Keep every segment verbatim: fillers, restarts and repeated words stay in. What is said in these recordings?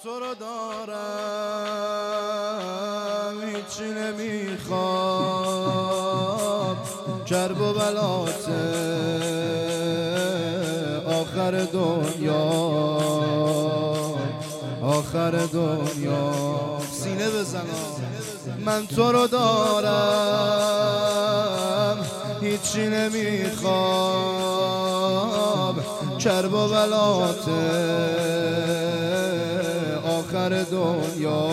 تو رو دارم هیچی نمیخوام، کرب و بلات آخر دنیا، آخر دنیا. سینه بزنم من تو رو دارم هیچی نمیخوام، کرب و بلات آخر دنیا،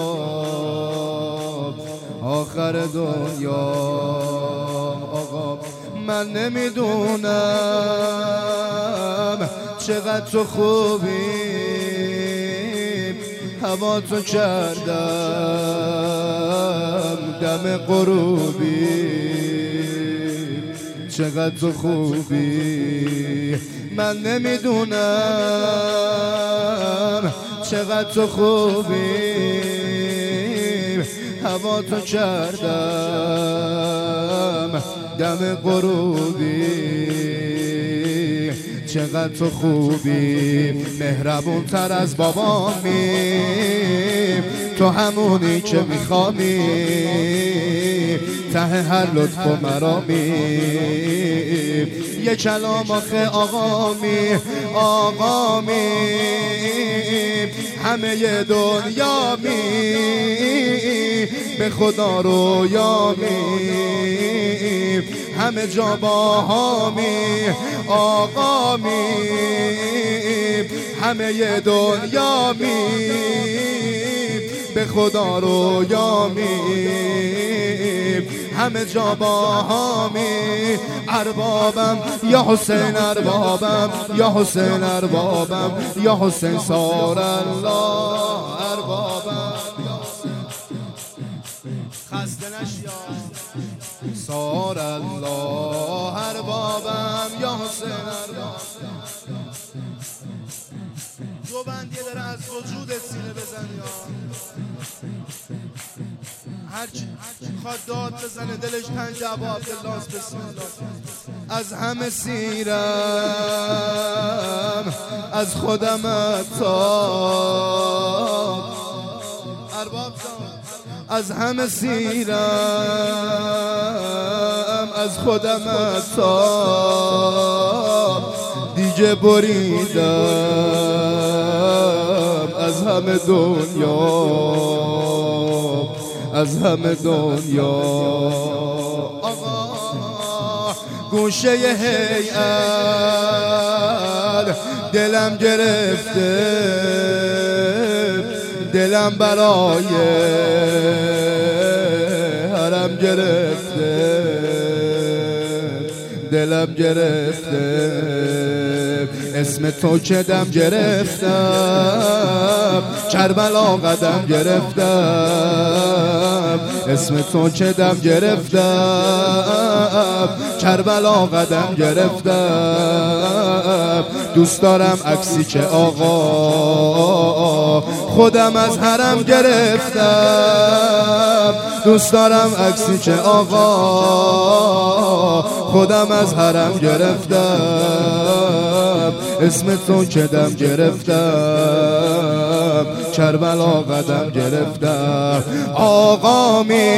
آخر دنیا. آقا من نمیدونم چقدر تو خوبی، هوا تو کردم دم غروبی، چقدر تو خوبی. من نمیدونم چقدر تو خوبی، هوا تو کردم دم غروبی، چقدر تو خوبی. مهربون تر از بابامی، تو همونی که میخوامی، ته هر لطف و مرامی. یه کلام آخه آقامی، آقامی همه دنیا می، به خدا رویامی، همه جا باهامی. آقامی همه دنیا می، به خدا رویامی، همه جا باهامی. اربابم یا حسین، اربابم یا حسین، اربابم یا حسین سار الله. اربابم خسته نشیا سار الله، اربابم یا حسین، اربابم. دو بند یه داره از وجود سینه بزن یا هرچی خواد داد بزنه دلش پنج عبا عبدالله. بسم الله. از همه سیرم از خودم اتاب، ارباب از همه سیرم از خودم اتاب، دیگه بریدم از همه دنیا، از همه دنیا. آقا گوشه هیئت دلم گرفته، دلم برای حرم گرفته، دلم گرفته. اسم تو که دم گرفتم، کربلا قدم گرفتم. اسم تو که دم گرفتم، کربلا قدم گرفتم. دوست دارم عکسی که آقا خودم از حرم گرفتم، دوست دارم عکسی که آقا خودم از حرم گرفتم. اسم تو که دم گرفتم، کربلا قدم گرفتم. آقا می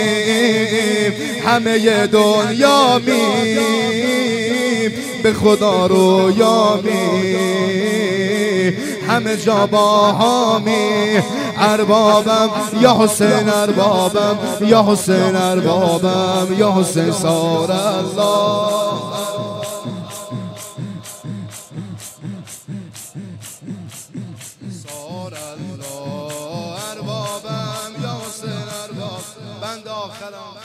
همه دنیا می، به خدا رویامی، همه جا باهامی. اربابم یا حسین، اربابم یا حسین، اربابم یا حسین سار الله. سار الله اربابم یا حسین، ارباب بند آخرم.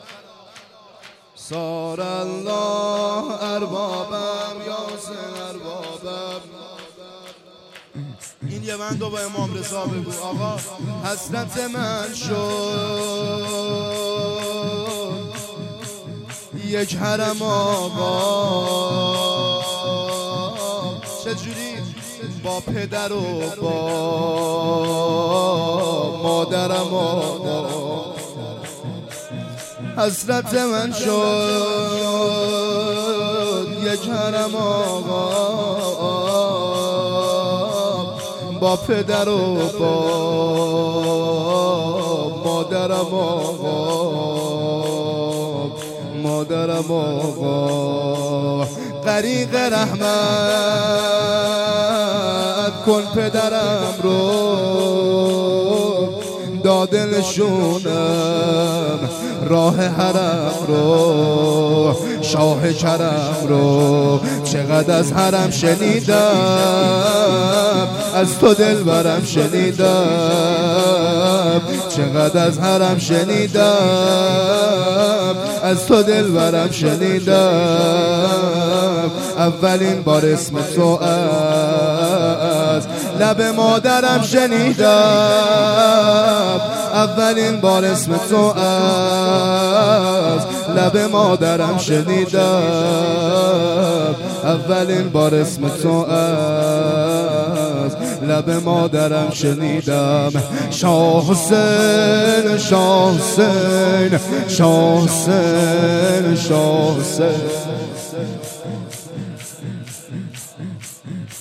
سار الله اربابم یا حسین، اربابم. این یه بند رو با امام رضا بگو. آقا حسرت من شد یک حرم آقا، چجوری با پدر و با مادرم آقا. حسرت من شد یک حرم آقا، با پدر و با مادرم آقا، مادرم آقا غریق رحمت کن پدرم رو، دادلشونم راه حرم رو، شاه کرم رو. چقدر از حرم شنیدم، از تو دلبرم شنیدم، چقدر از حرم شنیدم، از تو دلبرم شنیدم. اولین بار اسم تو از لب مادرم شنیدم، اولین بار اسم تو از لب مادرم شنیدم، اولین بار اسم تو از لب مادرم شنیدم. شاه حسین، شاه حسین، شاه حسین، شاه حسین.